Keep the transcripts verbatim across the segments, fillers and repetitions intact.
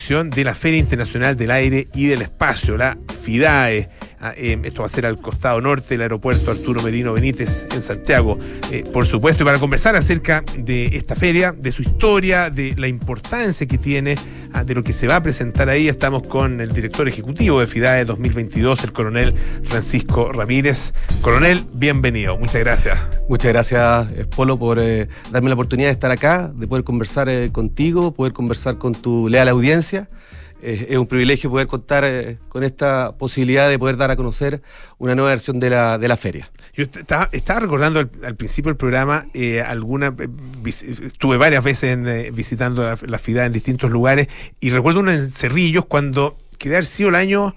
edición de la Feria Internacional del Aire y del Espacio, la FIDAE. Eh, esto va a ser al costado norte del aeropuerto Arturo Merino Benítez en Santiago. Eh, por supuesto, y para conversar acerca de esta feria, de su historia, de la importancia que tiene, ah, de lo que se va a presentar ahí, estamos con el director ejecutivo de FIDAE dos mil veintidós, el coronel Francisco Ramírez. Coronel, bienvenido. Muchas gracias. Muchas gracias, Polo, por eh, darme la oportunidad de estar acá, de poder conversar eh, contigo, poder conversar con tu leal audiencia. Eh, es un privilegio poder contar eh, con esta posibilidad de poder dar a conocer una nueva versión de la, de la feria. Yo estaba, estaba recordando al, al principio del programa, eh, alguna eh, vis, estuve varias veces en, eh, visitando la, la FIDAE en distintos lugares, y recuerdo uno en Cerrillos, cuando, que debe haber sido el año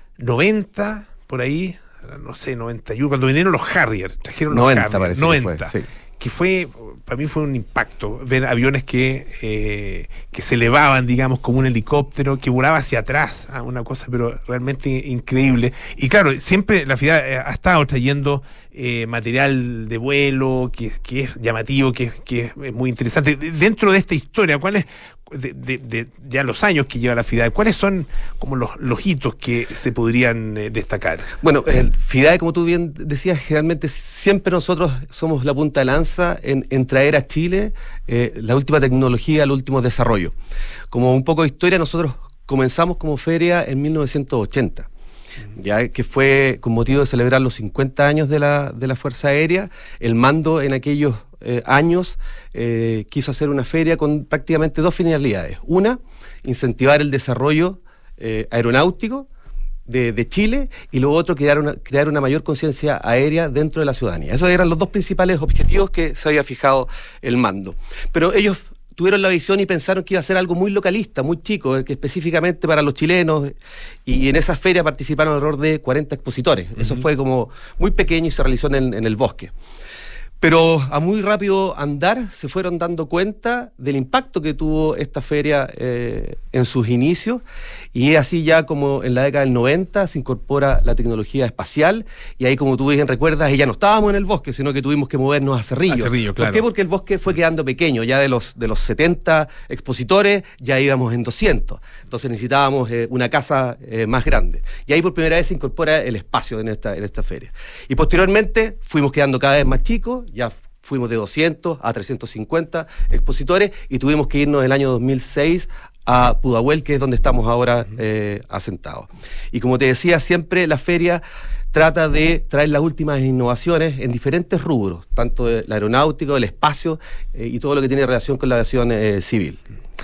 noventa, por ahí, no sé, noventa y uno, cuando vinieron los Harrier, trajeron los noventa, Harrier, parece noventa, que fue, sí. Que fue, para mí fue un impacto, ver aviones que, eh, que se elevaban, digamos, como un helicóptero, que volaba hacia atrás, ¿eh? Una cosa pero realmente increíble. Y claro, siempre la FIDAE ha estado trayendo eh, material de vuelo, que, que es llamativo, que, que es muy interesante. Dentro de esta historia, ¿cuál es, de, de, de ya los años que lleva la FIDAE, cuáles son como los, los hitos que se podrían eh, destacar? Bueno, el FIDAE, como tú bien decías, generalmente siempre nosotros somos la punta de lanza en, en traer a Chile eh, la última tecnología, el último desarrollo. Como un poco de historia, nosotros comenzamos como feria en mil novecientos ochenta. Ya que fue con motivo de celebrar los cincuenta años de la, de la Fuerza Aérea. El mando en aquellos eh, años eh, quiso hacer una feria con prácticamente dos finalidades. Una, incentivar el desarrollo eh, aeronáutico de, de Chile, y lo otro, crear una, crear una mayor conciencia aérea dentro de la ciudadanía. Esos eran los dos principales objetivos que se había fijado el mando. Pero ellos tuvieron la visión y pensaron que iba a ser algo muy localista, muy chico, que específicamente para los chilenos, y en esa feria participaron alrededor de cuarenta expositores. Uh-huh. Eso fue como muy pequeño y se realizó en el, en el bosque. Pero a muy rápido andar se fueron dando cuenta del impacto que tuvo esta feria eh, en sus inicios, y así ya como en la década del noventa se incorpora la tecnología espacial, y ahí, como tú bien recuerdas, ya no estábamos en el bosque, sino que tuvimos que movernos a Cerrillo. A Cerrillo, claro. ¿Por qué? Porque el bosque fue quedando pequeño, ya de los, de los setenta expositores ya íbamos en doscientos, entonces necesitábamos eh, una casa eh, más grande, y ahí por primera vez se incorpora el espacio en esta, en esta feria. Y posteriormente fuimos quedando cada vez más chicos, ya fuimos de doscientos a trescientos cincuenta expositores, y tuvimos que irnos el año dos mil seis a Pudahuel, que es donde estamos ahora eh, asentados. Y como te decía, siempre la feria trata de traer las últimas innovaciones en diferentes rubros, tanto del aeronáutico, del espacio eh, y todo lo que tiene relación con la aviación eh, civil.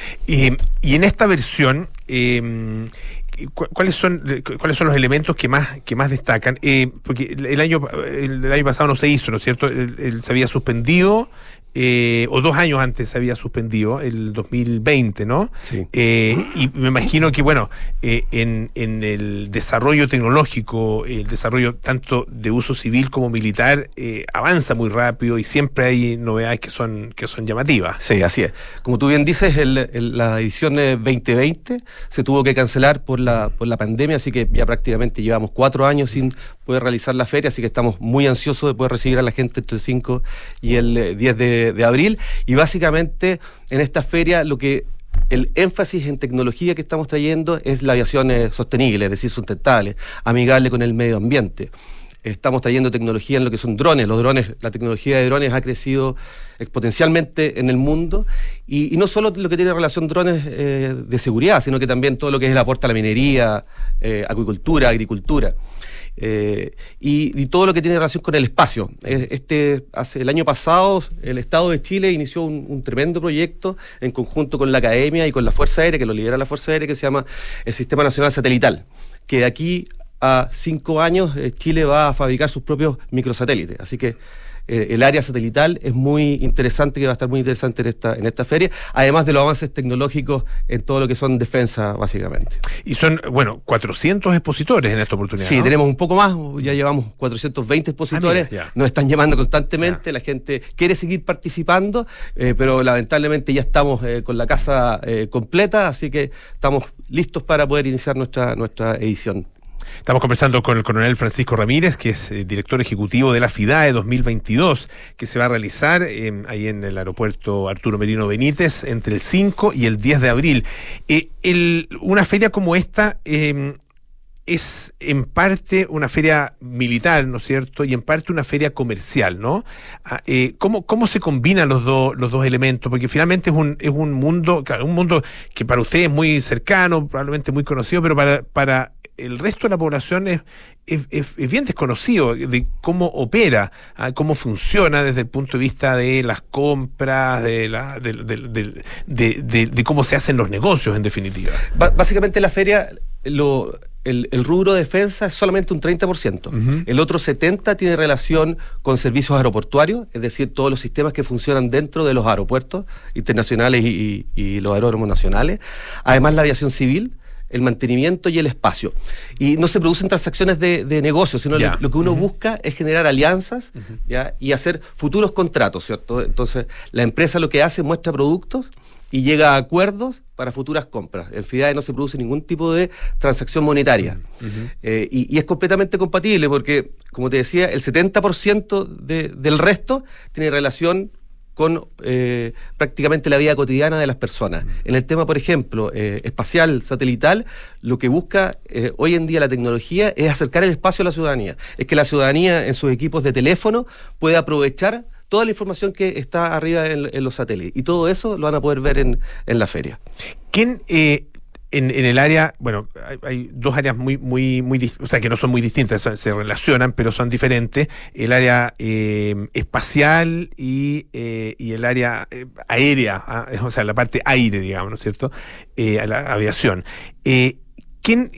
Y, y en esta versión, eh, ¿Cuáles son, ¿Cuáles son los elementos que más, que más destacan? Eh, porque el año, el, el año pasado no se hizo, ¿no es cierto? El, el, se había suspendido, eh, o dos años antes se había suspendido, el dos mil veinte, ¿no? Sí. Eh, y me imagino que, bueno, eh, en, en el desarrollo tecnológico, el desarrollo tanto de uso civil como militar, eh, avanza muy rápido, y siempre hay novedades que son, que son llamativas. Sí, así es. Como tú bien dices, el, el, la edición veinte veinte se tuvo que cancelar por la, por la pandemia, así que ya prácticamente llevamos cuatro años sin poder realizar la feria, así que estamos muy ansiosos de poder recibir a la gente entre el cinco y el diez de de abril, y básicamente en esta feria lo que el énfasis en tecnología que estamos trayendo es la aviación eh, sostenible, es decir, sustentable, amigable con el medio ambiente. Estamos trayendo tecnología en lo que son drones. Los drones, la tecnología de drones ha crecido exponencialmente en el mundo, y, y no solo lo que tiene relación drones eh, de seguridad, sino que también todo lo que es el aporte a la minería, eh, acuicultura, agricultura. Eh, y, y todo lo que tiene relación con el espacio. Este, hace, el año pasado el Estado de Chile inició un, un tremendo proyecto en conjunto con la Academia y con la Fuerza Aérea, que lo lidera la Fuerza Aérea, que se llama el Sistema Nacional Satelital, que de aquí a cinco años eh, Chile va a fabricar sus propios microsatélites. Así que eh, el área satelital es muy interesante, que va a estar muy interesante en esta, en esta feria, además de los avances tecnológicos en todo lo que son defensa, básicamente. Y son, bueno, cuatrocientos expositores en esta oportunidad, Sí, ¿no? Tenemos un poco más, ya llevamos cuatrocientos veinte expositores, ah, mira, nos están llamando constantemente, ya. La gente quiere seguir participando, eh, pero lamentablemente ya estamos eh, con la casa eh, completa, así que estamos listos para poder iniciar nuestra, nuestra edición. Estamos conversando con el coronel Francisco Ramírez, que es eh, director ejecutivo de la FIDAE dos mil veintidós, que se va a realizar eh, ahí en el aeropuerto Arturo Merino Benítez entre el cinco y el diez de abril. Eh, el, una feria como esta eh, es en parte una feria militar, ¿no es cierto? Y en parte una feria comercial, ¿no? Ah, eh, ¿cómo, ¿Cómo se combinan los dos los dos elementos? Porque finalmente es un, es un mundo, claro, un mundo que para usted es muy cercano, probablemente muy conocido, pero para, para el resto de la población es, es, es, es bien desconocido de cómo opera, ¿ah? Cómo funciona desde el punto de vista de las compras, de, la, de, de, de, de, de, de cómo se hacen los negocios, en definitiva. B- básicamente la feria, lo, el, el rubro de defensa es solamente un treinta por ciento. Uh-huh. El otro setenta por ciento tiene relación con servicios aeroportuarios, es decir, todos los sistemas que funcionan dentro de los aeropuertos internacionales y, y, y los aeródromos nacionales. Además, la aviación civil, el mantenimiento y el espacio. Y no se producen transacciones de, de negocios, sino lo, lo que uno uh-huh. busca es generar alianzas uh-huh. ¿ya? Y hacer futuros contratos, ¿cierto? Entonces, la empresa lo que hace, muestra productos y llega a acuerdos para futuras compras. En FIDAE no se produce ningún tipo de transacción monetaria. Uh-huh. Eh, y, y es completamente compatible porque, como te decía, el setenta por ciento de, del resto tiene relación con eh, prácticamente la vida cotidiana de las personas. En el tema, por ejemplo, eh, espacial, satelital, lo que busca eh, hoy en día la tecnología es acercar el espacio a la ciudadanía. Es que la ciudadanía en sus equipos de teléfono pueda aprovechar toda la información que está arriba en, en los satélites. Y todo eso lo van a poder ver en, en la feria. ¿Quién... Eh En, en el área, bueno, hay, hay dos áreas muy, muy, muy, o sea, que no son muy distintas, son, se relacionan, pero son diferentes. El área eh, espacial y, eh, y el área eh, aérea, ¿ah? O sea, la parte aire, digamos, ¿no es cierto? Eh, la aviación. Eh, ¿Quién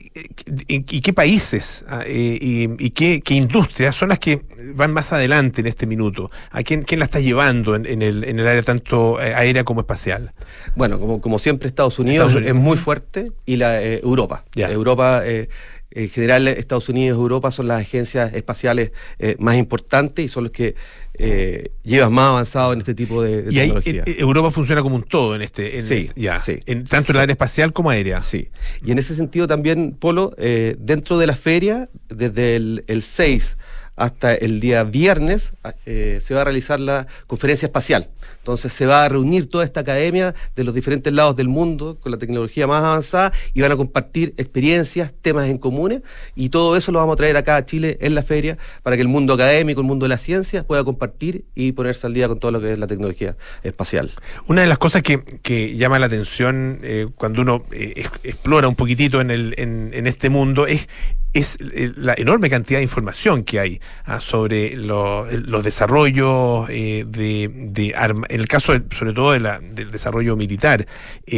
y qué países eh, y, y qué, qué industrias son las que van más adelante en este minuto? ¿A quién, quién la está llevando en, en, el, en el área tanto aérea como espacial? Bueno, como, como siempre Estados Unidos, Estados Unidos es muy fuerte y la eh, Europa. Yeah. Europa, eh, en general Estados Unidos y Europa son las agencias espaciales eh, más importantes y son los que eh, llevan más avanzado en este tipo de, de y tecnología. Ahí, Europa funciona como un todo en este, en sí, el, ya, sí, en, tanto sí. en el área espacial como aérea. Sí, y en ese sentido también, Polo, eh, dentro de la feria, desde el, el seis hasta el día viernes, eh, se va a realizar la conferencia espacial. Entonces se va a reunir toda esta academia de los diferentes lados del mundo con la tecnología más avanzada y van a compartir experiencias, temas en comunes, y todo eso lo vamos a traer acá a Chile en la feria para que el mundo académico, el mundo de la ciencia pueda compartir y ponerse al día con todo lo que es la tecnología espacial. Una de las cosas que, que llama la atención eh, cuando uno eh, explora un poquitito en, el, en, en este mundo es es la enorme cantidad de información que hay ah, sobre lo, los desarrollos eh, de, de armas, en el caso de, sobre todo de la, del desarrollo militar.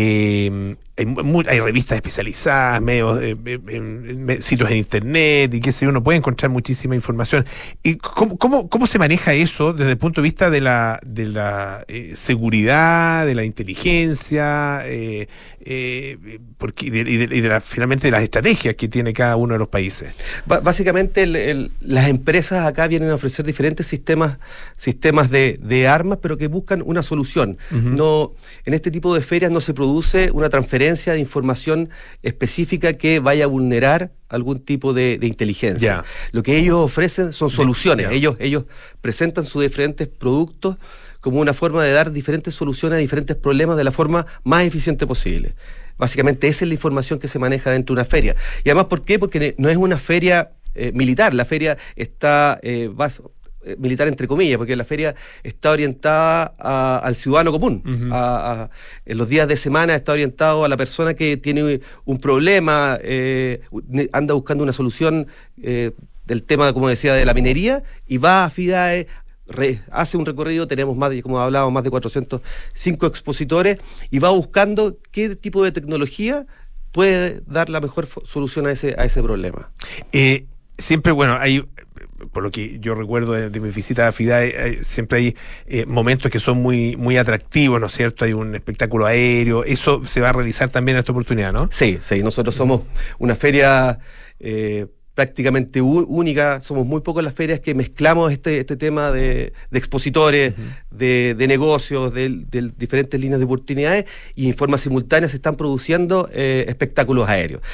Eh, hay, muy, hay revistas especializadas, medios, eh, eh, sitios en internet y qué sé yo, uno puede encontrar muchísima información. ¿Y cómo, cómo, cómo se maneja eso desde el punto de vista de la, de la eh, seguridad, de la inteligencia, eh, eh, porque, y de, y de, y de la, finalmente de las estrategias que tiene cada uno de los países? B- básicamente el, el, las empresas acá vienen a ofrecer diferentes sistemas, sistemas de, de armas, pero que buscan una solución. Uh-huh. No, en este tipo de ferias no se produce una transferencia de información específica que vaya a vulnerar algún tipo de, de inteligencia. Yeah. Lo que ellos ofrecen son soluciones. Yeah. Ellos, ellos presentan sus diferentes productos como una forma de dar diferentes soluciones a diferentes problemas de la forma más eficiente posible. Básicamente esa es la información que se maneja dentro de una feria. Y además, ¿por qué? Porque no es una feria eh, militar. La feria está... Eh, vas, militar entre comillas, porque la feria está orientada a, al ciudadano común. Uh-huh. a, a, en los días de semana está orientado a la persona que tiene un problema, eh, anda buscando una solución eh, del tema, como decía, de la minería, y va a FIDAE, re, hace un recorrido, tenemos más de, como hablábamos, más de cuatrocientos cinco expositores, y va buscando qué tipo de tecnología puede dar la mejor solución a ese, a ese problema. Eh, siempre, bueno, hay... por lo que yo recuerdo de, de mi visita a FIDAE, eh, siempre hay eh, momentos que son muy muy atractivos, ¿no es cierto? Hay un espectáculo aéreo, eso se va a realizar también en esta oportunidad, ¿no? Sí, sí, nosotros somos una feria eh, prácticamente única, somos muy pocos las ferias que mezclamos este, este tema de, de expositores, uh-huh. de, de negocios, de, de diferentes líneas de oportunidades, y en forma simultánea se están produciendo eh, espectáculos aéreos.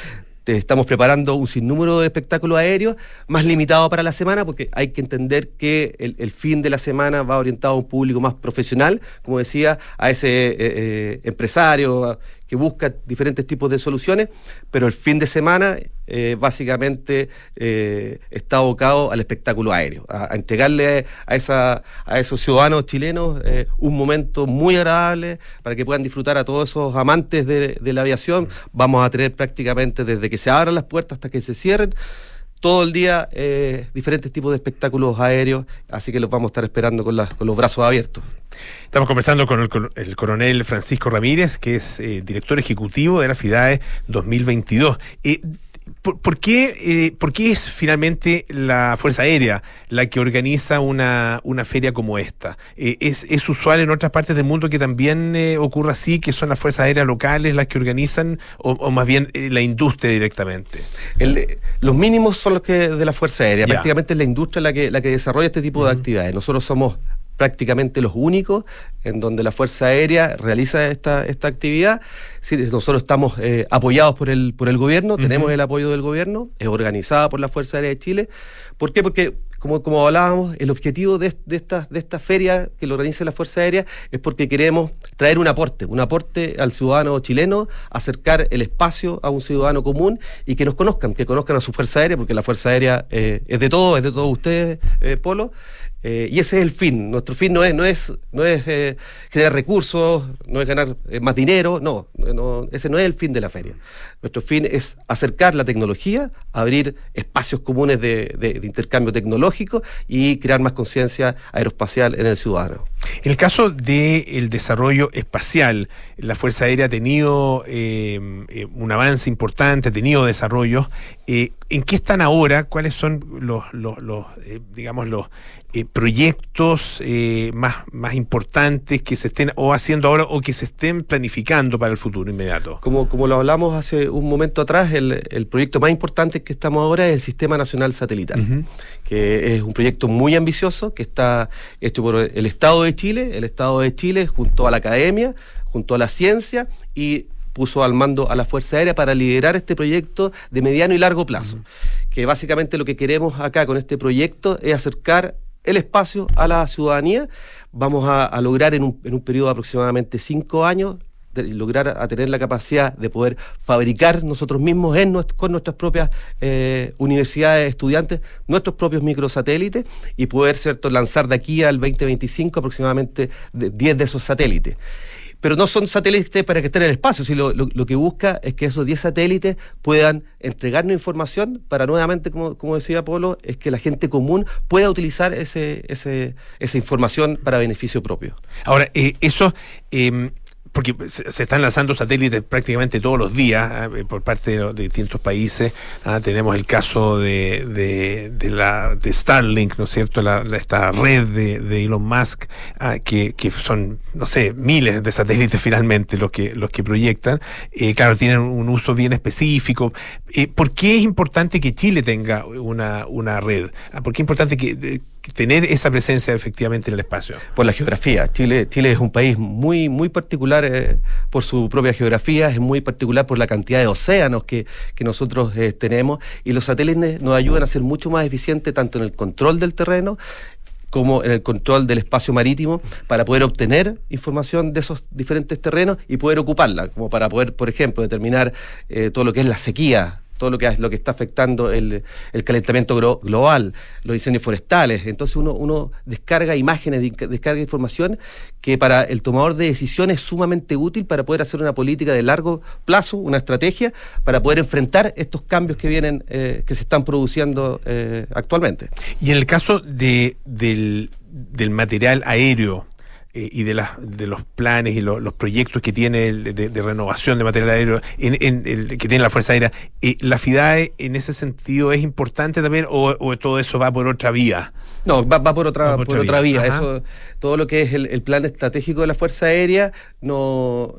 te estamos preparando un sinnúmero de espectáculos aéreos, más limitado para la semana, porque hay que entender que el, el fin de la semana va orientado a un público más profesional, como decía, a ese eh, eh, empresario a, que busca diferentes tipos de soluciones, pero el fin de semana eh, básicamente eh, está abocado al espectáculo aéreo, a, a entregarle a, esa, a esos ciudadanos chilenos eh, un momento muy agradable para que puedan disfrutar, a todos esos amantes de, de la aviación. Vamos a tener prácticamente desde que se abran las puertas hasta que se cierren, todo el día eh, diferentes tipos de espectáculos aéreos, así que los vamos a estar esperando con, la, con los brazos abiertos. Estamos conversando con el, el coronel Francisco Ramírez, que es eh, director ejecutivo de la FIDAE dos mil veintidós. Eh, ¿por, por, qué, eh, ¿Por qué es finalmente la Fuerza Aérea la que organiza una, una feria como esta? Eh, ¿es, ¿Es usual en otras partes del mundo que también eh, ocurra así, que son las Fuerzas Aéreas locales las que organizan, o, o más bien eh, la industria directamente? El, los mínimos son los que de la Fuerza Aérea, Ya. Prácticamente es la industria la que, la que desarrolla este tipo uh-huh. de actividades. Nosotros somos prácticamente los únicos en donde la Fuerza Aérea realiza esta, esta actividad. Sí, nosotros estamos eh, apoyados por el, por el gobierno, uh-huh. tenemos el apoyo del gobierno, es organizada por la Fuerza Aérea de Chile. ¿Por qué? Porque, como, como hablábamos, el objetivo de, de, esta, de esta feria que lo organiza la Fuerza Aérea es porque queremos traer un aporte, un aporte al ciudadano chileno, acercar el espacio a un ciudadano común y que nos conozcan, que conozcan a su Fuerza Aérea, porque la Fuerza Aérea eh, es de todos, es de todos ustedes, eh, Polo. Eh, y ese es el fin. Nuestro fin no es, no es, no es eh, generar recursos, no es ganar eh, más dinero, no, no, ese no es el fin de la feria. Nuestro fin es acercar la tecnología, abrir espacios comunes de, de, de intercambio tecnológico y crear más conciencia aeroespacial en el ciudadano. En el caso del desarrollo espacial, la Fuerza Aérea ha tenido eh, eh, un avance importante, ha tenido desarrollos. Eh, ¿En qué están ahora? ¿Cuáles son los, los, los eh, digamos, los eh, proyectos eh, más, más importantes que se estén o haciendo ahora o que se estén planificando para el futuro inmediato? Como, como lo hablamos hace un momento atrás, el, el proyecto más importante que estamos ahora es el Sistema Nacional Satelital, uh-huh. que es un proyecto muy ambicioso que está hecho por el Estado de Chile, el Estado de Chile junto a la academia, junto a la ciencia, y puso al mando a la Fuerza Aérea para liderar este proyecto de mediano y largo plazo. Uh-huh. Que básicamente lo que queremos acá con este proyecto es acercar el espacio a la ciudadanía. Vamos a, a lograr en un, en un periodo de aproximadamente cinco años de lograr a tener la capacidad de poder fabricar nosotros mismos en nuestro, con nuestras propias eh, universidades, estudiantes, nuestros propios microsatélites y poder, ¿cierto?, lanzar de aquí al veinte veinticinco aproximadamente de diez de esos satélites. Pero no son satélites para que estén en el espacio, sino lo, lo, lo que busca es que esos diez satélites puedan entregarnos información para nuevamente, como, como decía Polo, es que la gente común pueda utilizar ese, ese, esa información para beneficio propio. Ahora, eh, eso... Eh, porque se, se están lanzando satélites prácticamente todos los días eh, por parte de, de distintos países. Ah, tenemos el caso de, de, de la de Starlink, ¿no es cierto? La, la, esta red de, de Elon Musk, ah, que, que son, no sé, miles de satélites finalmente los que los que proyectan. Eh, claro, tienen un uso bien específico. Eh, ¿Por qué es importante que Chile tenga una, una red? Ah, ¿Por qué es importante que de, tener esa presencia efectivamente en el espacio? Por la geografía. Chile, Chile es un país muy, muy particular eh, por su propia geografía, es muy particular por la cantidad de océanos que, que nosotros eh, tenemos, y los satélites nos ayudan a ser mucho más eficientes tanto en el control del terreno como en el control del espacio marítimo, para poder obtener información de esos diferentes terrenos y poder ocuparla, como para poder, por ejemplo, determinar eh, todo lo que es la sequía, todo lo que, lo que está afectando el, el calentamiento gro- global, los incendios forestales. Entonces uno, uno descarga imágenes, descarga información que para el tomador de decisiones es sumamente útil para poder hacer una política de largo plazo, una estrategia para poder enfrentar estos cambios que vienen, eh, que se están produciendo eh, actualmente. Y en el caso de, del, del material aéreo, Eh, y de, las de los planes y lo, los proyectos que tiene el, de, de renovación de material aéreo en, en el, que tiene la Fuerza Aérea, eh, ¿la FIDAE en ese sentido es importante también o, o todo eso va por otra vía? No, va, va por otra, va por por otra vía. vía. Eso, todo lo que es el, el plan estratégico de la Fuerza Aérea no...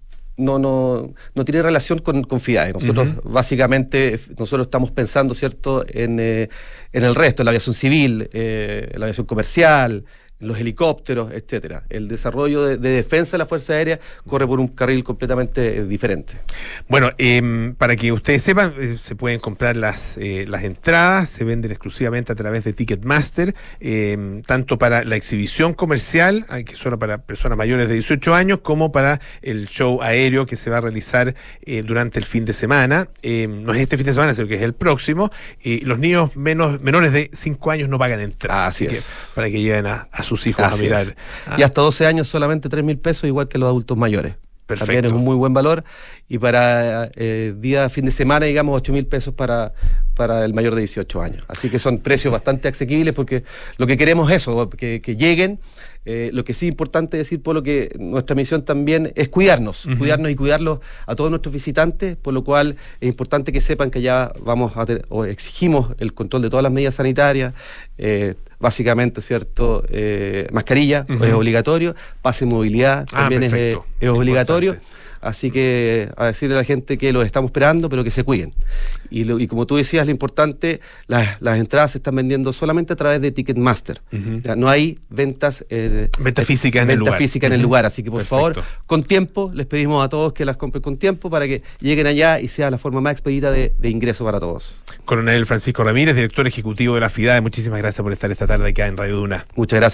No, no, no tiene relación con, con FIDAE. Nosotros uh-huh. básicamente nosotros estamos pensando, ¿cierto?, en, eh, en el resto, en la aviación civil, eh, en la aviación comercial, los helicópteros, etcétera. El desarrollo de, de defensa de la Fuerza Aérea corre por un carril completamente eh, diferente. Bueno, eh, para que ustedes sepan, eh, se pueden comprar las, eh, las entradas, se venden exclusivamente a través de Ticketmaster, eh, tanto para la exhibición comercial, que es solo para personas mayores de dieciocho años, como para el show aéreo que se va a realizar eh, durante el fin de semana. Eh, no es este fin de semana, sino que es el próximo. Y los niños menos menores de cinco años no pagan entrada, Ah, así, así que es. para que lleven a, a sus hijos Así a mirar. es. Ah, Y hasta doce años solamente tres mil pesos, igual que los adultos mayores. Perfecto. También es un muy buen valor. Y para eh, día, fin de semana, digamos, ocho mil pesos para, para el mayor de dieciocho años. Así que son precios bastante asequibles porque lo que queremos es eso, que, que lleguen. Eh, lo que sí es importante decir, por lo que nuestra misión también es cuidarnos, uh-huh. cuidarnos y cuidarlos a todos nuestros visitantes, por lo cual es importante que sepan que ya vamos a tener, o exigimos el control de todas las medidas sanitarias, eh, básicamente, ¿cierto? Eh, mascarilla uh-huh. es obligatorio, pase de movilidad también ah, es, es obligatorio. Importante. Así que a decirle a la gente que los estamos esperando, pero que se cuiden. Y, lo, y como tú decías, lo importante, las, las entradas se están vendiendo solamente a través de Ticketmaster. Uh-huh. O sea, no hay ventas eh, venta física en, venta el, lugar. física uh-huh. en el lugar. Así que por Perfecto. favor, con tiempo, les pedimos a todos que las compren con tiempo para que lleguen allá y sea la forma más expedita de, de ingreso para todos. Coronel Francisco Ramírez, director ejecutivo de la FIDAE, muchísimas gracias por estar esta tarde acá en Radio Duna. Muchas gracias.